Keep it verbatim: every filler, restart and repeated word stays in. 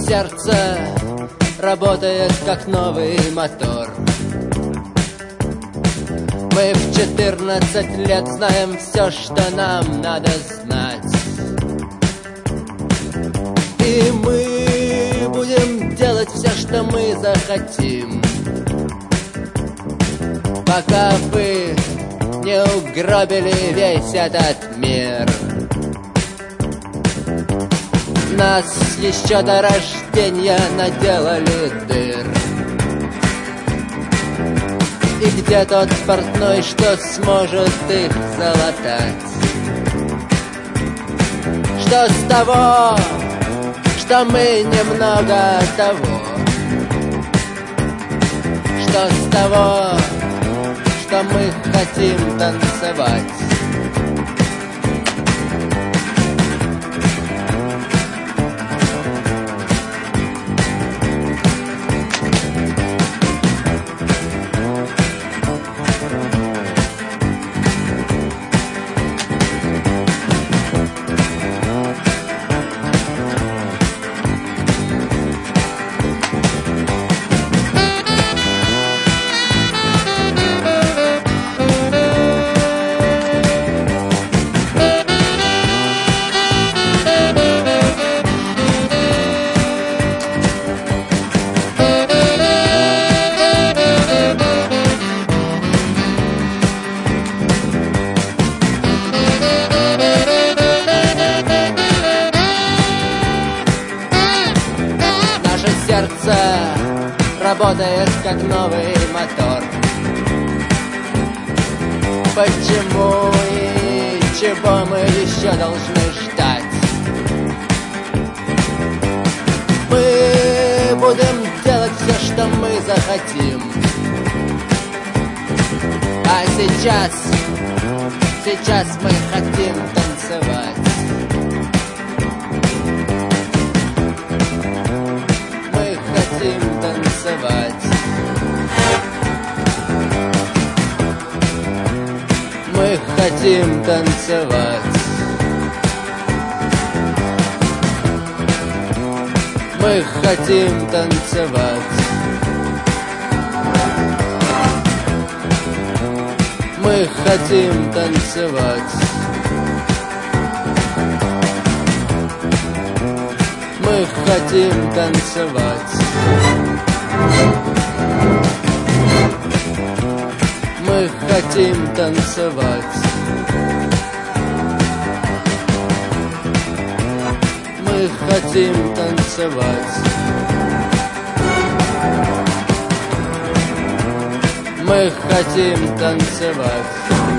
сердце работает как новый мотор. Мы в четырнадцать лет знаем все, что нам надо знать. И мы будем делать все, что мы захотим, пока вы не угробили весь этот мир. Нас еще до рождения наделали дыр. И где тот портной, что сможет их залатать? Что с того, что мы немного того? Что с того, что мы хотим танцевать? Сердце работает как новый мотор. Почему и чего мы еще должны ждать? Мы будем делать все, что мы захотим. А сейчас, сейчас мы хотим танцевать. Танцевать. Мы хотим танцевать. Мы хотим танцевать. Мы хотим танцевать. Мы хотим танцевать. Мы хотим танцевать. Мы хотим танцевать. Мы хотим танцевать.